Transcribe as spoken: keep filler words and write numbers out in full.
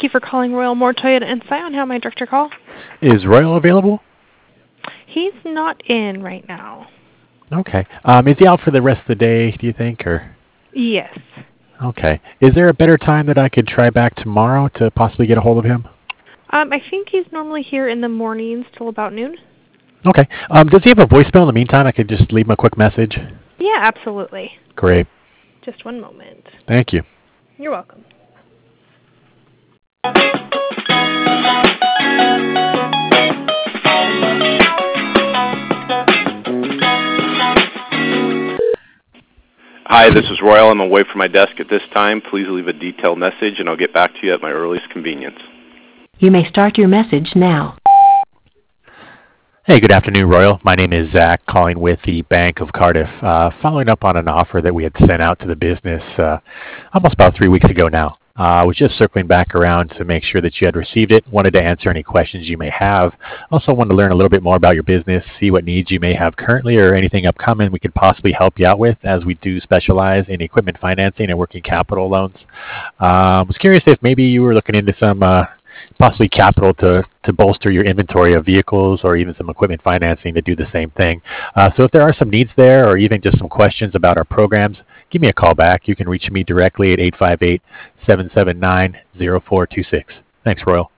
you for calling Royal Moore Toyota and Scion. How may I direct your call? Is Royal available? He's not in right now. Okay. Um, is he out for the rest of the day, do you think? Or Yes. Okay. Is there a better time that I could try back tomorrow to possibly get a hold of him? Um, I think he's normally here in the mornings till about noon. Okay. Um, does he have a voicemail in the meantime? I could just leave him a quick message. Yeah, absolutely. Great. Just one moment. Thank you. You're welcome. Hi, this is Royal. I'm away from my desk at this time. Please leave a detailed message, and I'll get back to you at my earliest convenience. You may start your message now. Hey, good afternoon, Royal. My name is Zach, calling with the Bank of Cardiff, uh, following up on an offer that we had sent out to the business uh, almost about three weeks ago now. I uh, was just circling back around to make sure that you had received it, wanted to answer any questions you may have. Also wanted to learn a little bit more about your business, see what needs you may have currently or anything upcoming we could possibly help you out with, as we do specialize in equipment financing and working capital loans. I uh, was curious if maybe you were looking into some uh, possibly capital to, to bolster your inventory of vehicles, or even some equipment financing to do the same thing. Uh, so if there are some needs there, or even just some questions about our programs, give me a call back. You can reach me directly at eight five eight, seven seven nine, zero four two six. Thanks, Royal.